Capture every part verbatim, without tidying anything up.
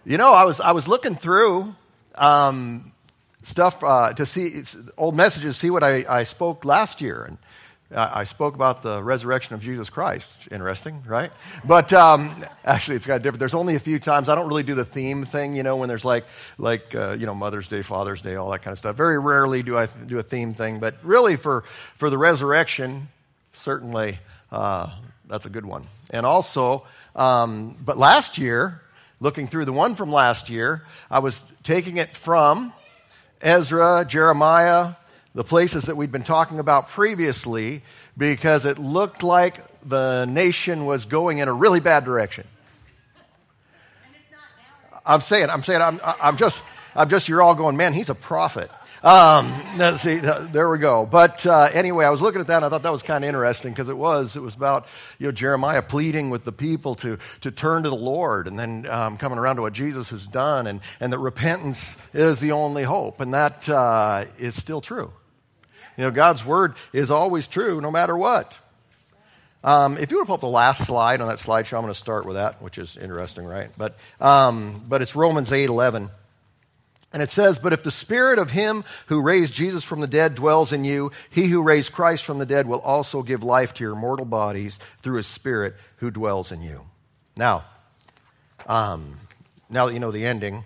You know, I was I was looking through um, stuff uh, to see old messages, see what I, I spoke last year, and uh, I spoke about the resurrection of Jesus Christ. Interesting, right? But um, actually, it's got different. There's only a few times I don't really do the theme thing. You know, when there's like like uh, you know Mother's Day, Father's Day, all that kind of stuff. Very rarely do I do a theme thing, but really for for the resurrection, certainly uh, that's a good one. And also, um, but last year. Looking through the one from last year, I was taking it from Ezra, Jeremiah, the places that we'd been talking about previously, because it looked like the nation was going in a really bad direction. And it's not now. I'm saying, I'm saying, I'm, I'm just, I'm just, you're all going, man, he's a prophet. Um, let's see, there we go. But uh, anyway, I was looking at that and I thought that was kind of interesting because it was. It was about you know Jeremiah pleading with the people to to turn to the Lord, and then um, coming around to what Jesus has done, and, and that repentance is the only hope, and that uh, is still true. You know, God's word is always true no matter what. Um, if you want to pull up the last slide on that slideshow, I'm going to start with that, which is interesting, right? But um, but it's Romans eight eleven. And it says, but if the spirit of him who raised Jesus from the dead dwells in you, he who raised Christ from the dead will also give life to your mortal bodies through his spirit who dwells in you. Now, um, now that you know the ending,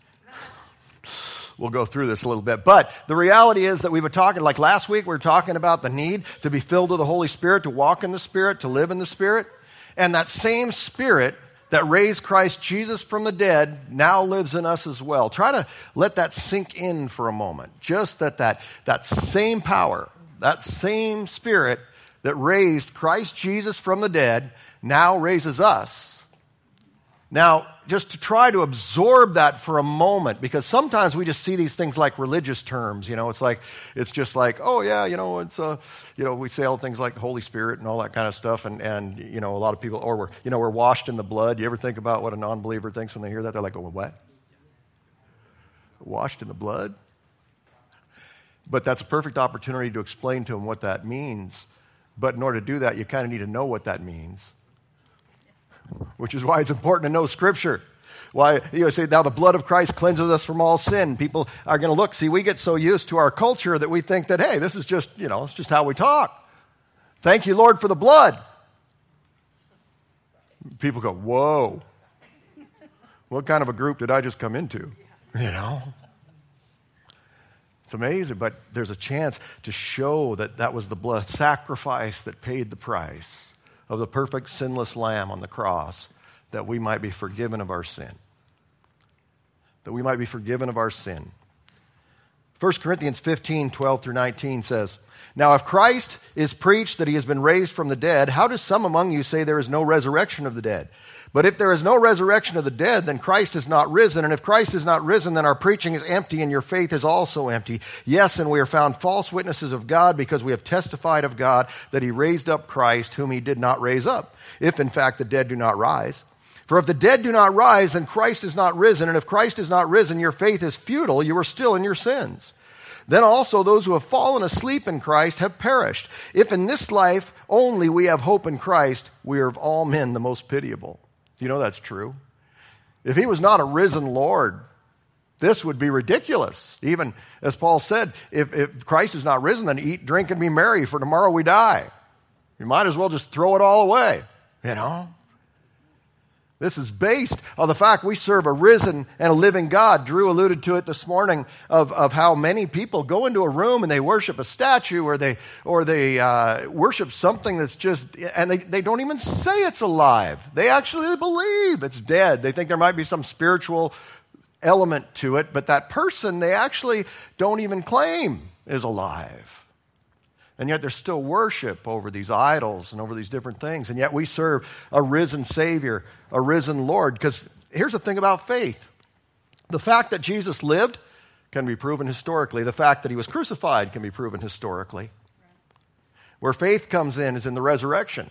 we'll go through this a little bit. But the reality is that we were talking, like last week, we were talking about the need to be filled with the Holy Spirit, to walk in the Spirit, to live in the Spirit. And that same Spirit that raised Christ Jesus from the dead now lives in us as well. Try to let that sink in for a moment. Just that that, that same power, that same Spirit that raised Christ Jesus from the dead now raises us. Now, just to try to absorb that for a moment, because sometimes we just see these things like religious terms. You know, it's like it's just like, oh yeah, you know, it's uh, you know, we say all things like Holy Spirit and all that kind of stuff, and and you know, a lot of people, or we're you know, we're washed in the blood. You ever think about what a non-believer thinks when they hear that? They're like, oh, what? Washed in the blood? But that's a perfect opportunity to explain to them what that means. But in order to do that, you kind of need to know what that means. Which is why it's important to know Scripture. Why, you know, say, now the blood of Christ cleanses us from all sin. People are going to look. See, we get so used to our culture that we think that, hey, this is just, you know, it's just how we talk. Thank you, Lord, for the blood. People go, whoa. What kind of a group did I just come into? You know? It's amazing, but there's a chance to show that that was the blood sacrifice that paid the price of the perfect sinless lamb on the cross, that we might be forgiven of our sin. That we might be forgiven of our sin. First Corinthians fifteen, twelve through nineteen says, now if Christ is preached that he has been raised from the dead, how do some among you say there is no resurrection of the dead? But if there is no resurrection of the dead, then Christ is not risen. And if Christ is not risen, then our preaching is empty and your faith is also empty. Yes, and we are found false witnesses of God because we have testified of God that he raised up Christ, whom he did not raise up, if in fact the dead do not rise. For if the dead do not rise, then Christ is not risen. And if Christ is not risen, your faith is futile. You are still in your sins. Then also those who have fallen asleep in Christ have perished. If in this life only we have hope in Christ, we are of all men the most pitiable. You know that's true. If he was not a risen Lord, this would be ridiculous. Even as Paul said, if, if Christ is not risen, then eat, drink, and be merry, for tomorrow we die. You might as well just throw it all away, you know. This is based on the fact we serve a risen and a living God. Drew alluded to it this morning of, of how many people go into a room and they worship a statue or they or they uh, worship something that's just, and they, they don't even say it's alive. They actually believe it's dead. They think there might be some spiritual element to it, but that person they actually don't even claim is alive. And yet there's still worship over these idols and over these different things. And yet we serve a risen Savior, a risen Lord. Because here's the thing about faith. The fact that Jesus lived can be proven historically. The fact that he was crucified can be proven historically. Where faith comes in is in the resurrection.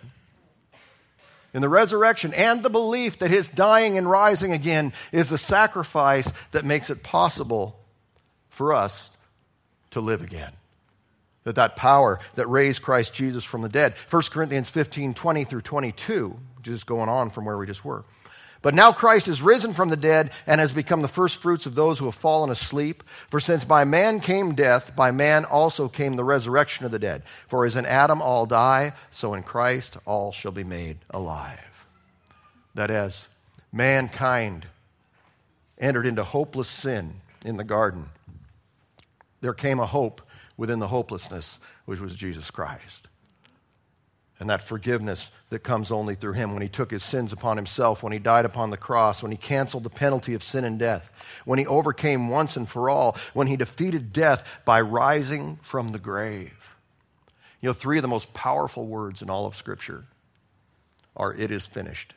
In the resurrection and the belief that his dying and rising again is the sacrifice that makes it possible for us to live again. That that power that raised Christ Jesus from the dead. First Corinthians fifteen, twenty through twenty-two, just going on from where we just were. But now Christ is risen from the dead and has become the first fruits of those who have fallen asleep. For since by man came death, by man also came the resurrection of the dead. For as in Adam all die, so in Christ all shall be made alive. That as mankind entered into hopeless sin in the garden, there came a hope within the hopelessness, which was Jesus Christ. And that forgiveness that comes only through him when he took his sins upon himself, when he died upon the cross, when he canceled the penalty of sin and death, when he overcame once and for all, when he defeated death by rising from the grave. You know, three of the most powerful words in all of Scripture are, "It is finished."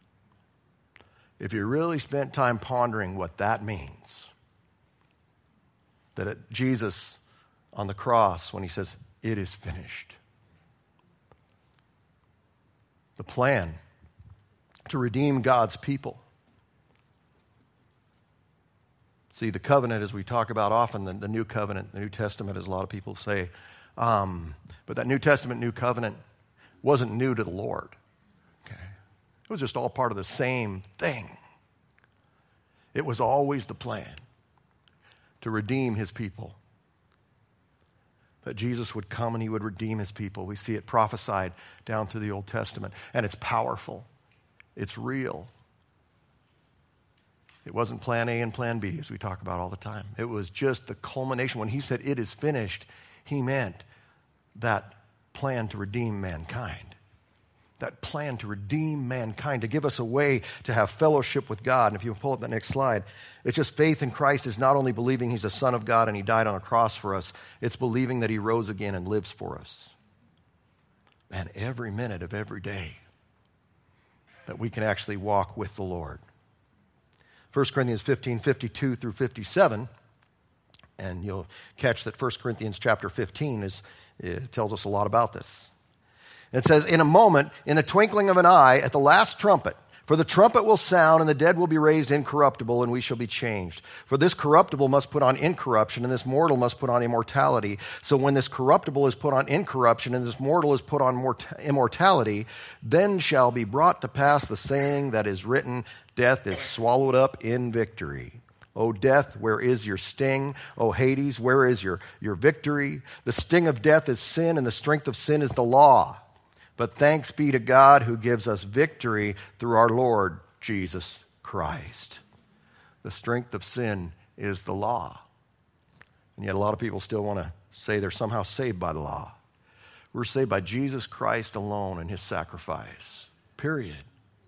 If you really spent time pondering what that means, that it, Jesus on the cross, when he says, "It is finished," the plan to redeem God's people. See, the covenant, as we talk about often, the, the New Covenant, the New Testament, as a lot of people say, um, but that New Testament, New Covenant wasn't new to the Lord. Okay? It was just all part of the same thing. It was always the plan to redeem his people. That Jesus would come and he would redeem his people. We see it prophesied down through the Old Testament. And it's powerful. It's real. It wasn't plan A and plan B, as we talk about all the time. It was just the culmination. When he said, "It is finished," he meant that plan to redeem mankind. That plan to redeem mankind, to give us a way to have fellowship with God. And if you pull up the next slide, it's just faith in Christ is not only believing he's the Son of God and he died on a cross for us, it's believing that he rose again and lives for us. And every minute of every day that we can actually walk with the Lord. First Corinthians fifteen, fifty-two through fifty-seven, and you'll catch that First Corinthians chapter fifteen is, it tells us a lot about this. It says, "In a moment, in the twinkling of an eye, at the last trumpet, for the trumpet will sound, and the dead will be raised incorruptible, and we shall be changed. For this corruptible must put on incorruption, and this mortal must put on immortality. So when this corruptible is put on incorruption, and this mortal is put on mort- immortality, then shall be brought to pass the saying that is written, death is swallowed up in victory. O death, where is your sting? O Hades, where is your, your victory? The sting of death is sin, and the strength of sin is the law. But thanks be to God who gives us victory through our Lord Jesus Christ." The strength of sin is the law. And yet a lot of people still want to say they're somehow saved by the law. We're saved by Jesus Christ alone and his sacrifice. Period.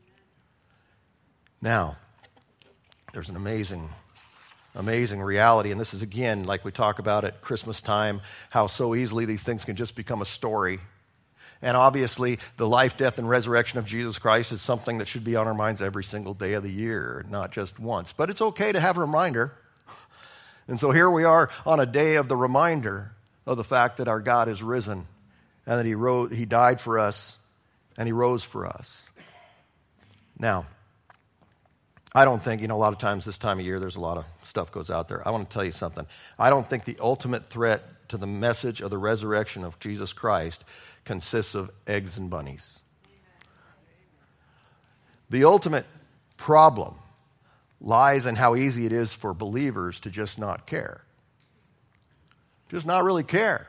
Now, there's an amazing, amazing reality. And this is, again, like we talk about at Christmas time, how so easily these things can just become a story. And obviously, the life, death, and resurrection of Jesus Christ is something that should be on our minds every single day of the year, not just once. But it's okay to have a reminder. And so here we are on a day of the reminder of the fact that our God is risen and that he rose, he died for us and he rose for us. Now, I don't think, you know, a lot of times this time of year, there's a lot of stuff goes out there. I want to tell you something. I don't think the ultimate threat to the message of the resurrection of Jesus Christ consists of eggs and bunnies. The ultimate problem lies in how easy it is for believers to just not care. Just not really care.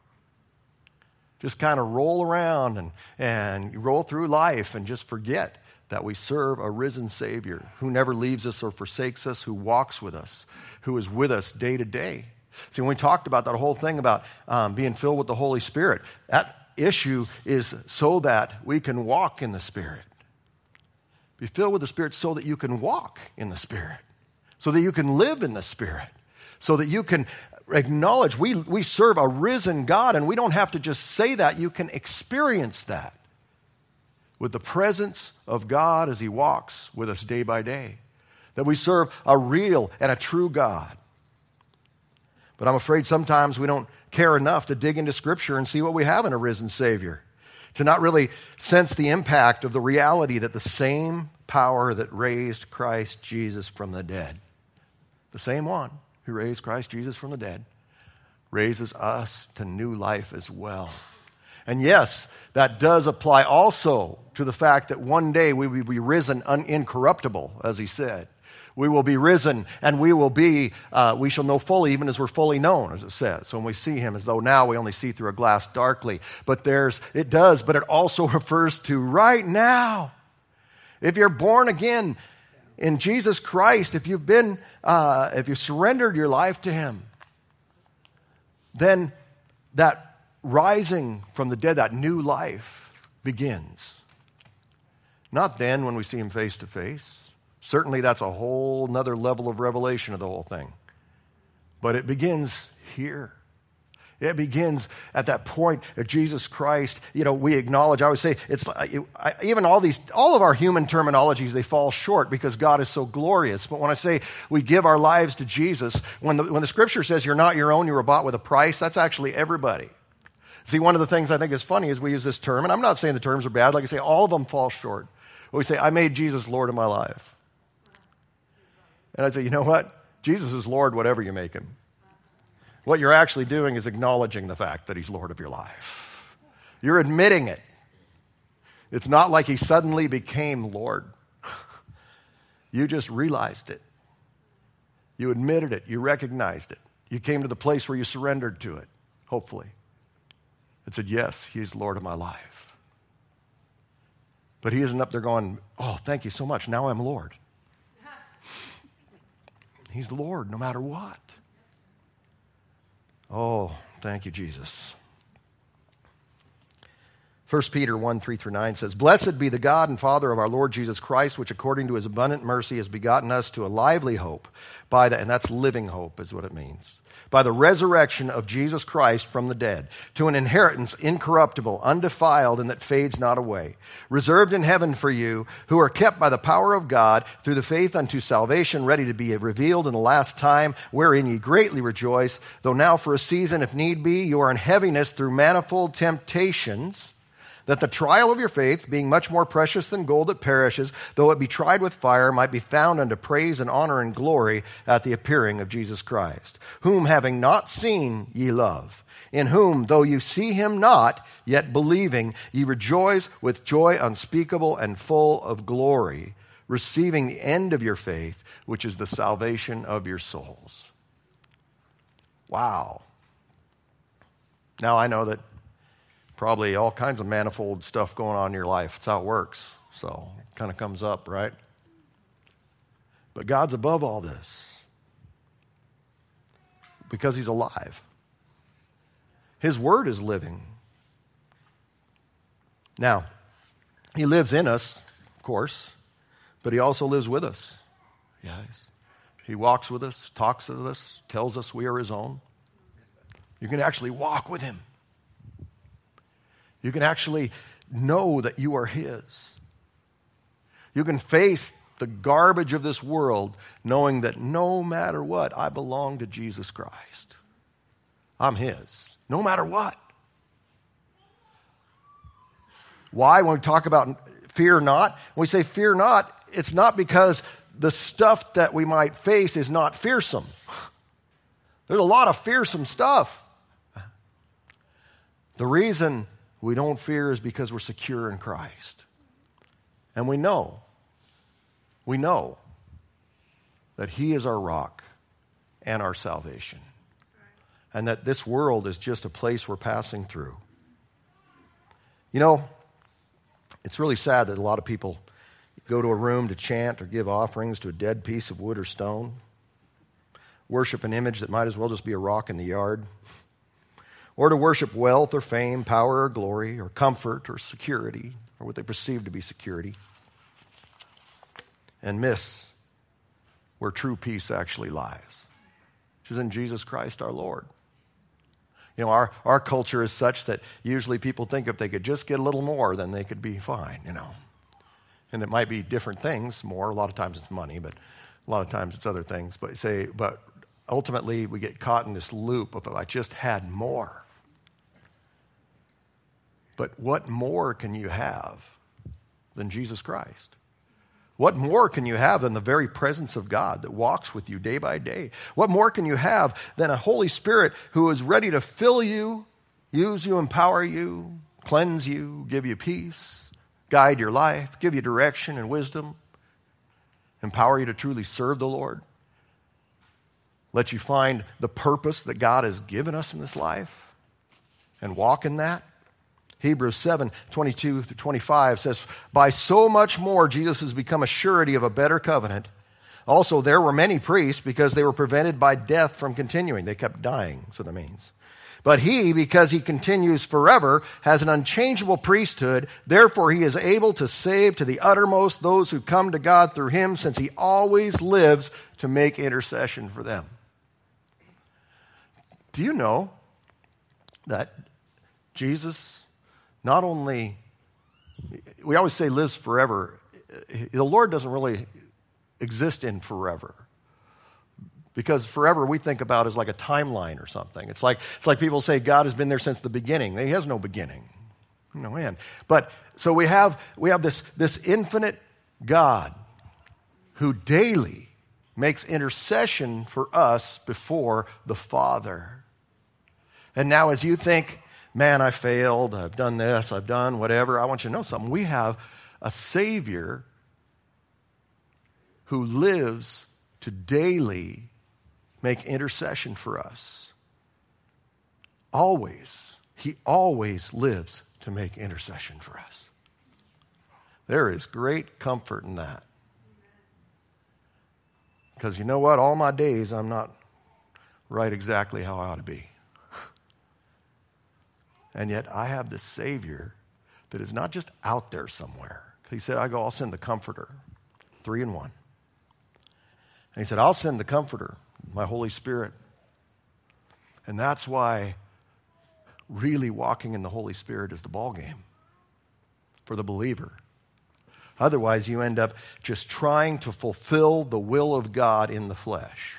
Just kind of roll around and, and roll through life and just forget that we serve a risen Savior who never leaves us or forsakes us, who walks with us, who is with us day to day. See, when we talked about that whole thing about um, being filled with the Holy Spirit, that issue is so that we can walk in the Spirit. Be filled with the Spirit so that you can walk in the Spirit, so that you can live in the Spirit, so that you can acknowledge we, we serve a risen God, and we don't have to just say that. You can experience that with the presence of God as he walks with us day by day, that we serve a real and a true God. But I'm afraid sometimes we don't care enough to dig into Scripture and see what we have in a risen Savior, to not really sense the impact of the reality that the same power that raised Christ Jesus from the dead, the same one who raised Christ Jesus from the dead, raises us to new life as well. And yes, that does apply also to the fact that one day we will be risen un- incorruptible, as he said. We will be risen, and we will be, uh, we shall know fully, even as we're fully known, as it says. So when we see him, as though now we only see through a glass darkly. But there's, it does, but it also refers to right now. If you're born again in Jesus Christ, if you've been, uh, if you've surrendered your life to him, then that rising from the dead, that new life begins. Not then when we see him face to face. Certainly that's a whole nother level of revelation of the whole thing. But it begins here. It begins at that point of Jesus Christ. You know, we acknowledge, I always say, it's like, I, even all these, all of our human terminologies, they fall short because God is so glorious. But when I say we give our lives to Jesus, when the, when the scripture says you're not your own, you were bought with a price, that's actually everybody. See, one of the things I think is funny is we use this term, and I'm not saying the terms are bad. Like I say, all of them fall short. We say, I made Jesus Lord of my life. And I say, you know what? Jesus is Lord whatever you make him. What you're actually doing is acknowledging the fact that he's Lord of your life. You're admitting it. It's not like he suddenly became Lord. You just realized it. You admitted it. You recognized it. You came to the place where you surrendered to it, hopefully. And said, yes, he's Lord of my life. But he isn't up there going, oh, thank you so much. Now I'm Lord. He's Lord no matter what. Oh, thank you, Jesus. First Peter one, three through nine says, Blessed be the God and Father of our Lord Jesus Christ, which according to his abundant mercy has begotten us to a lively hope by the, and that's living hope is what it means, by the resurrection of Jesus Christ from the dead, to an inheritance incorruptible, undefiled, and that fades not away, reserved in heaven for you, who are kept by the power of God through the faith unto salvation, ready to be revealed in the last time, wherein ye greatly rejoice, though now for a season, if need be, you are in heaviness through manifold temptations, that the trial of your faith, being much more precious than gold that perishes, though it be tried with fire, might be found unto praise and honor and glory at the appearing of Jesus Christ, whom having not seen ye love, in whom, though you see him not, yet believing, ye rejoice with joy unspeakable and full of glory, receiving the end of your faith, which is the salvation of your souls. Wow. Now I know that probably all kinds of manifold stuff going on in your life. That's how it works. So it kind of comes up, right? But God's above all this because he's alive. His word is living. Now, he lives in us, of course, but he also lives with us. Yes. He walks with us, talks with us, tells us we are his own. You can actually walk with him. You can actually know that you are his. You can face the garbage of this world knowing that no matter what, I belong to Jesus Christ. I'm his, no matter what. Why? When we talk about fear not, when we say fear not, it's not because the stuff that we might face is not fearsome. There's a lot of fearsome stuff. The reason we don't fear is because we're secure in Christ. And we know, we know that he is our rock and our salvation. And that this world is just a place we're passing through. You know, it's really sad that a lot of people go to a room to chant or give offerings to a dead piece of wood or stone, worship an image that might as well just be a rock in the yard, or to worship wealth or fame, power or glory, or comfort or security, or what they perceive to be security, and miss where true peace actually lies, which is in Jesus Christ our Lord. You know, our, our culture is such that usually people think if they could just get a little more, then they could be fine, you know. And it might be different things, more. A lot of times it's money, but a lot of times it's other things. But say, but ultimately we get caught in this loop of, if I just had more. But what more can you have than Jesus Christ? What more can you have than the very presence of God that walks with you day by day? What more can you have than a Holy Spirit who is ready to fill you, use you, empower you, cleanse you, give you peace, guide your life, give you direction and wisdom, empower you to truly serve the Lord, let you find the purpose that God has given us in this life and walk in that. Hebrews seven, twenty-two through twenty-five says, by so much more Jesus has become a surety of a better covenant. Also, there were many priests because they were prevented by death from continuing. They kept dying, so that means. But he, because he continues forever, has an unchangeable priesthood. Therefore, he is able to save to the uttermost those who come to God through him, since he always lives to make intercession for them. Do you know that Jesus not only, we always say lives forever. The Lord doesn't really exist in forever. Because forever we think about as like a timeline or something. It's like it's like people say God has been there since the beginning. He has no beginning, no end. But so we have we have this, this infinite God who daily makes intercession for us before the Father. And now as you think, man, I failed, I've done this, I've done whatever, I want you to know something. We have a Savior who lives to daily make intercession for us. Always. He always lives to make intercession for us. There is great comfort in that. Because you know what? All my days I'm not right exactly how I ought to be. And yet I have this Savior that is not just out there somewhere. He said, I go, I'll send the Comforter. Three in one. And he said, I'll send the Comforter, my Holy Spirit. And that's why really walking in the Holy Spirit is the ball game for the believer. Otherwise, you end up just trying to fulfill the will of God in the flesh.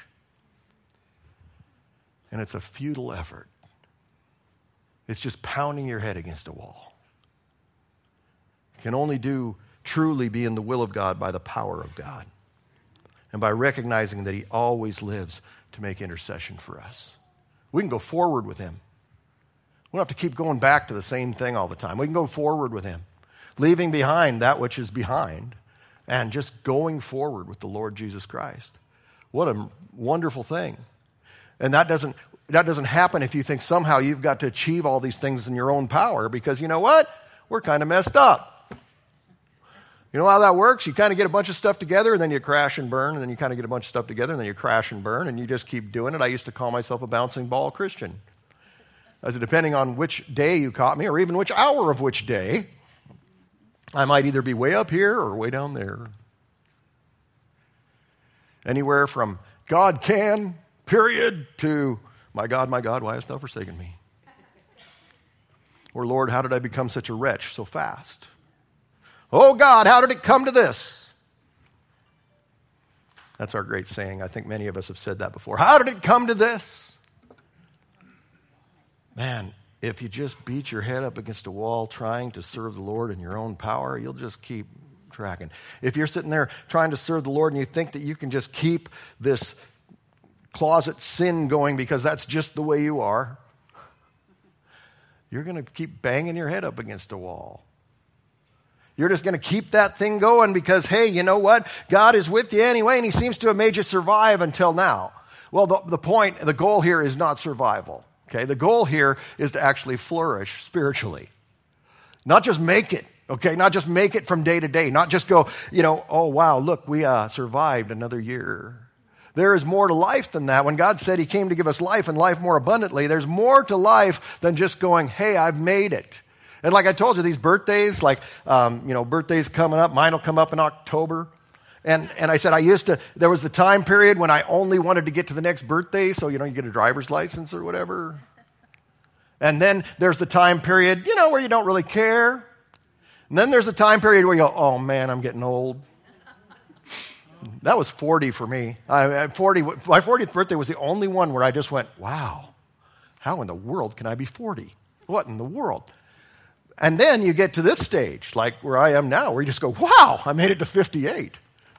And it's a futile effort. It's just pounding your head against a wall. You can only do truly be in the will of God by the power of God. And by recognizing that he always lives to make intercession for us. We can go forward with him. We don't have to keep going back to the same thing all the time. We can go forward with him, leaving behind that which is behind and just going forward with the Lord Jesus Christ. What a wonderful thing. And that doesn't, that doesn't happen if you think somehow you've got to achieve all these things in your own power, because you know what? We're kind of messed up. You know how that works? You kind of get a bunch of stuff together, and then you crash and burn, and then you kind of get a bunch of stuff together, and then you crash and burn, and you just keep doing it. I used to call myself a bouncing ball Christian. As depending on which day you caught me, or even which hour of which day, I might either be way up here or way down there. Anywhere from God can, period, to my God, my God, why hast thou forsaken me? Or Lord, how did I become such a wretch so fast? Oh God, how did it come to this? That's our great saying. I think many of us have said that before. How did it come to this? Man, if you just beat your head up against a wall trying to serve the Lord in your own power, you'll just keep tracking. If you're sitting there trying to serve the Lord and you think that you can just keep this closet sin going because that's just the way you are, you're going to keep banging your head up against a wall. You're just going to keep that thing going because, hey, you know what? God is with you anyway, and he seems to have made you survive until now. Well, the, the point, the goal here is not survival. Okay, the goal here is to actually flourish spiritually. Not just make it, okay? Not just make it from day to day. Not just go, you know, oh, wow, look, we uh, survived another year. There is more to life than that. When God said he came to give us life and life more abundantly, there's more to life than just going, hey, I've made it. And like I told you, these birthdays, like, um, you know, birthdays coming up. Mine will come up in October. And and I said I used to, there was the time period when I only wanted to get to the next birthday, so, you know, you get a driver's license or whatever. And then there's the time period, you know, where you don't really care. And then there's the time period where you go, oh, man, I'm getting old. That was forty for me. I, forty, my fortieth birthday was the only one where I just went, wow, how in the world can I be forty? What in the world? And then you get to this stage, like where I am now, where you just go, wow, I made it to fifty-eight.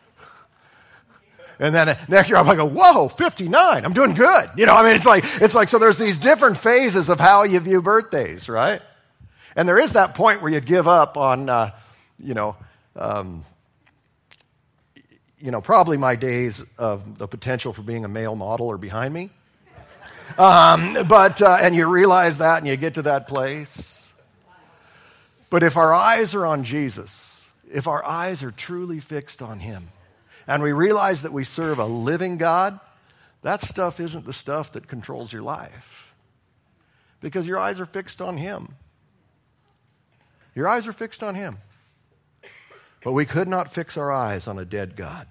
And then next year I'm like, whoa, fifty-nine, I'm doing good. You know, I mean, it's like, it's like, so there's these different phases of how you view birthdays, right? And there is that point where you give up on, uh, you know, um, you know, probably my days of the potential for being a male model are behind me. Um, but, uh, and you realize that and you get to that place. But if our eyes are on Jesus, if our eyes are truly fixed on him, and we realize that we serve a living God, that stuff isn't the stuff that controls your life. Because your eyes are fixed on him. Your eyes are fixed on him. But we could not fix our eyes on a dead God.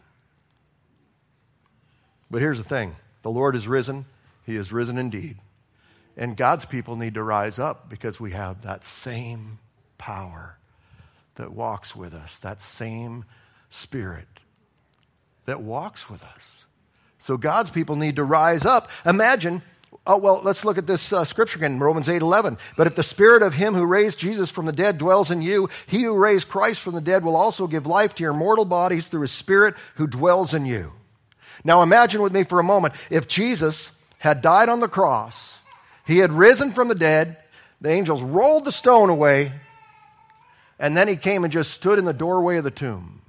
But here's the thing. The Lord is risen. He is risen indeed. And God's people need to rise up because we have that same power that walks with us, that same Spirit that walks with us. So God's people need to rise up. Imagine, oh, well, let's look at this uh, scripture again, Romans eight eleven. But if the Spirit of him who raised Jesus from the dead dwells in you, he who raised Christ from the dead will also give life to your mortal bodies through his Spirit who dwells in you. Now imagine with me for a moment, if Jesus had died on the cross, he had risen from the dead, the angels rolled the stone away, and then he came and just stood in the doorway of the tomb.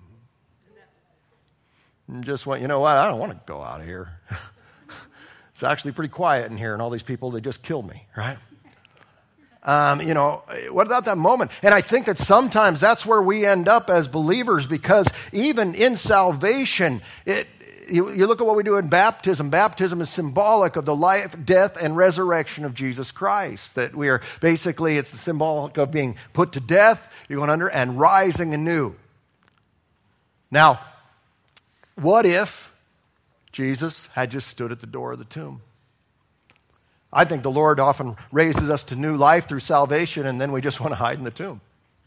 And just went, you know what, I don't want to go out of here. It's actually pretty quiet in here, and all these people, they just killed me, right? Um, you know, what about that moment? And I think that sometimes that's where we end up as believers, because even in salvation, it You, you look at what we do in baptism. Baptism is symbolic of the life, death, and resurrection of Jesus Christ. That we are basically, it's the symbolic of being put to death, you're going under, and rising anew. Now, what if Jesus had just stood at the door of the tomb? I think the Lord often raises us to new life through salvation, and then we just want to hide in the tomb.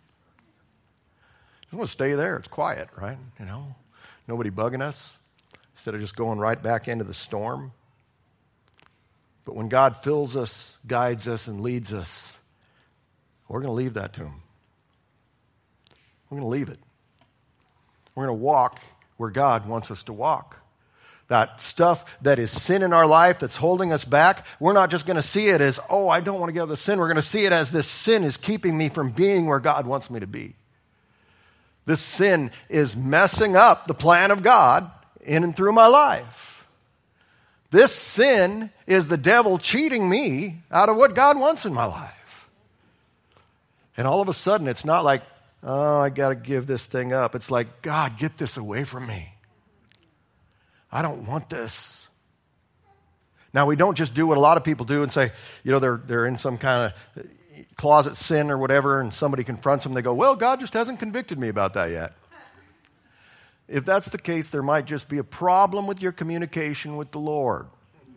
Just want to stay there. It's quiet, right? You know, nobody bugging us. Instead of just going right back into the storm. But when God fills us, guides us, and leads us, we're going to leave that tomb. We're going to leave it. We're going to walk where God wants us to walk. That stuff that is sin in our life that's holding us back, we're not just going to see it as, oh, I don't want to get out of the sin. We're going to see it as this sin is keeping me from being where God wants me to be. This sin is messing up the plan of God in and through my life. This sin is the devil cheating me out of what God wants in my life. And all of a sudden, it's not like, oh, I got to give this thing up. It's like, God, get this away from me. I don't want this. Now, we don't just do what a lot of people do and say, you know, they're, they're in some kind of closet sin or whatever, and somebody confronts them. They go, well, God just hasn't convicted me about that yet. If that's the case, there might just be a problem with your communication with the Lord.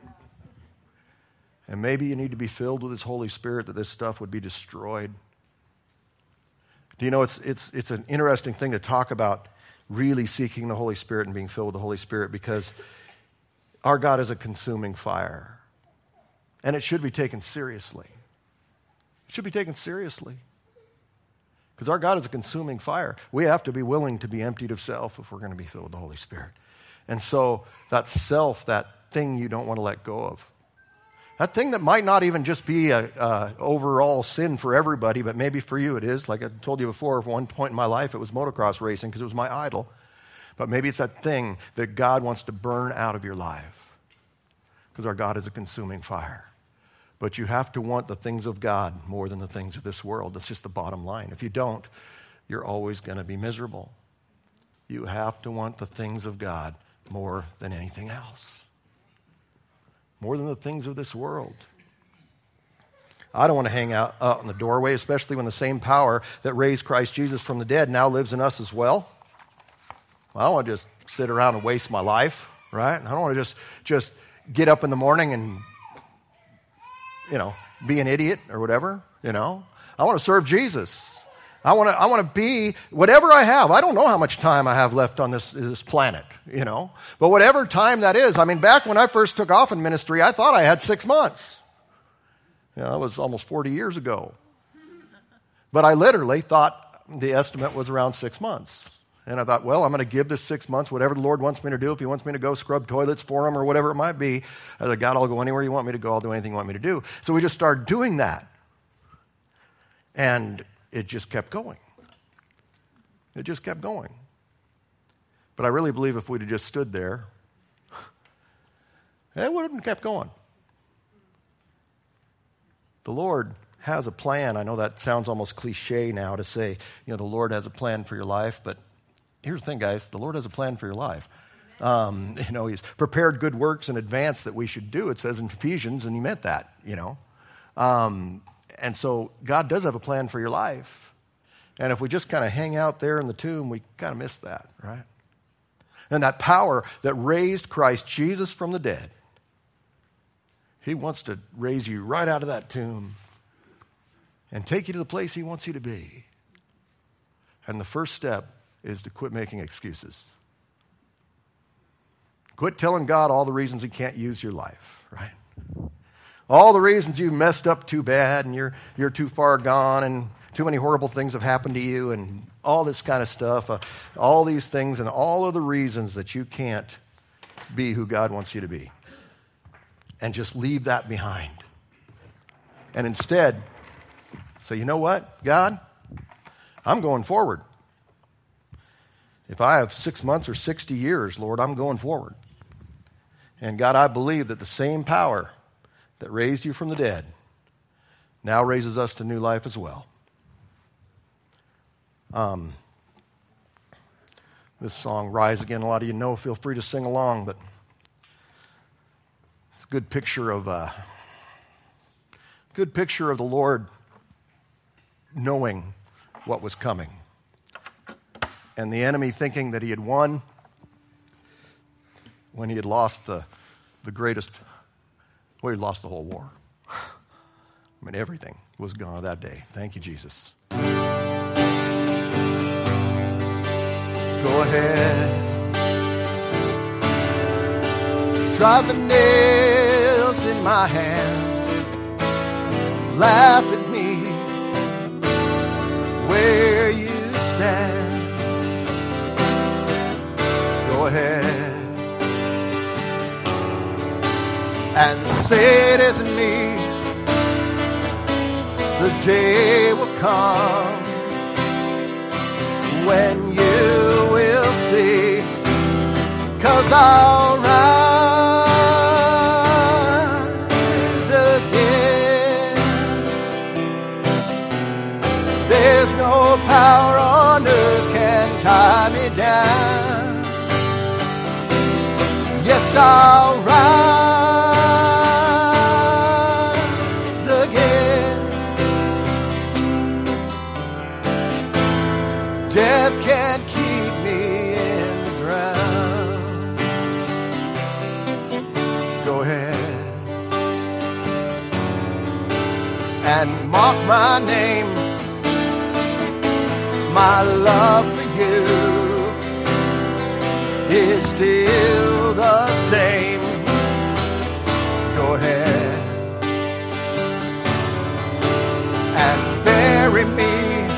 And maybe you need to be filled with his Holy Spirit that this stuff would be destroyed. Do you know, it's, it's, it's an interesting thing to talk about really seeking the Holy Spirit and being filled with the Holy Spirit, because our God is a consuming fire. And it should be taken seriously. It should be taken seriously. Because our God is a consuming fire. We have to be willing to be emptied of self if we're going to be filled with the Holy Spirit. And so that self, that thing you don't want to let go of, that thing that might not even just be a, a overall sin for everybody, but maybe for you it is. Like I told you before, at one point in my life it was motocross racing because it was my idol. But maybe it's that thing that God wants to burn out of your life. Because our God is a consuming fire. But you have to want the things of God more than the things of this world. That's just the bottom line. If you don't, you're always going to be miserable. You have to want the things of God more than anything else. More than the things of this world. I don't want to hang out, out in the doorway, especially when the same power that raised Christ Jesus from the dead now lives in us as well. Well, I don't want to just sit around and waste my life, right? I don't want to just, just get up in the morning and you know, be an idiot or whatever, you know. I want to serve Jesus. I want to I want to be whatever I have. I don't know how much time I have left on this, this planet, you know. But whatever time that is, I mean, back when I first took off in ministry, I thought I had six months. You know, that was almost forty years ago. But I literally thought the estimate was around six months. And I thought, well, I'm going to give this six months, whatever the Lord wants me to do. If he wants me to go scrub toilets for him or whatever it might be, I said, God, I'll go anywhere you want me to go. I'll do anything you want me to do. So we just started doing that. And it just kept going. It just kept going. But I really believe if we'd have just stood there, it would have kept going. The Lord has a plan. I know that sounds almost cliche now to say, you know, the Lord has a plan for your life, but here's the thing, guys. The Lord has a plan for your life. Um, you know, He's prepared good works in advance that we should do. It says in Ephesians, and He meant that, you know. Um, and so God does have a plan for your life. And if we just kind of hang out there in the tomb, we kind of miss that, right? And that power that raised Christ Jesus from the dead, He wants to raise you right out of that tomb and take you to the place He wants you to be. And the first step is to quit making excuses. Quit telling God all the reasons He can't use your life, right? All the reasons you messed up too bad and you're, you're too far gone and too many horrible things have happened to you and all this kind of stuff. Uh, all these things and all of the reasons that you can't be who God wants you to be. And just leave that behind. And instead, say, you know what, God? I'm going forward. If I have six months or sixty years, Lord, I'm going forward. And God, I believe that the same power that raised you from the dead now raises us to new life as well. Um, this song, Rise Again, a lot of you know, feel free to sing along, but it's a good picture of uh, good picture of the Lord knowing what was coming. And the enemy thinking that he had won when he had lost the, the greatest, well, he lost the whole war. I mean, everything was gone that day. Thank you, Jesus. Go ahead. Drive the nails in my hands. Laugh at me where you stand. Go ahead and say it isn't me. The day will come when you will see, 'cause I'll rise again. There's no power on earth can tie me down. Yes, I'll rise again. Death can't keep me in the ground. Go ahead and mark my name. My love for you is still the same. Go ahead and bury me,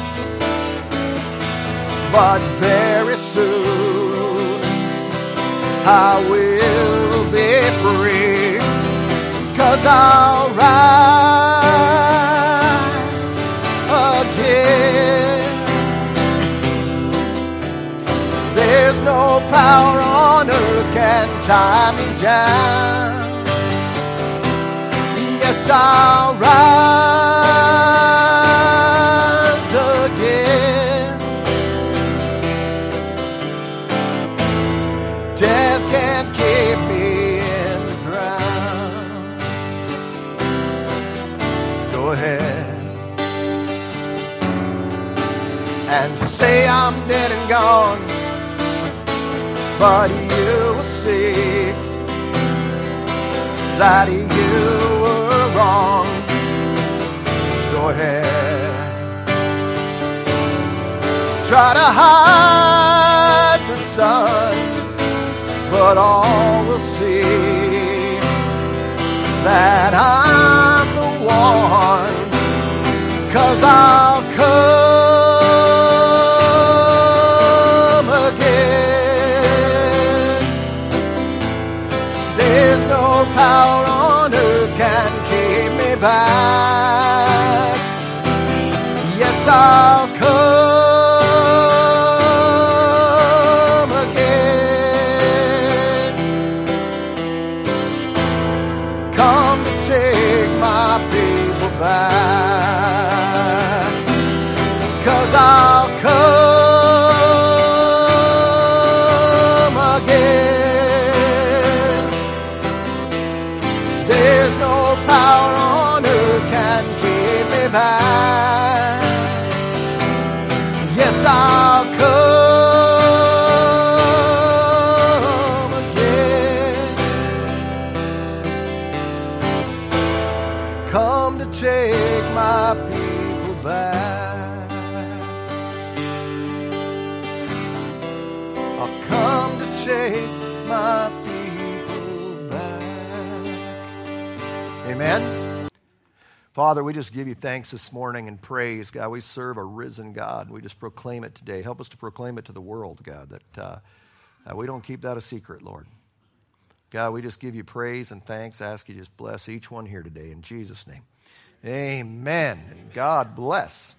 but very soon I will be free, 'cause I'll rise again. There's no power on earth can tie me down. Yes, I'll rise again. Death can't keep me in the ground. Go ahead and say I'm dead and gone, but you will see that you were wrong. Go ahead. Try to hide the sun, but all will see that I'm the one, 'cause I'll come again. There's no power on earth can keep me back. back. 'Cause I'll come again. There's no power on earth can keep me back. Yes, I'll come again. Come to take my people back. I'll come to take my people back. Amen. Father, we just give you thanks this morning and praise, God. We serve a risen God. We just proclaim it today. Help us to proclaim it to the world, God, that uh, uh, we don't keep that a secret, Lord. God, we just give you praise and thanks. I ask you to just bless each one here today in Jesus' name. Amen. And God bless.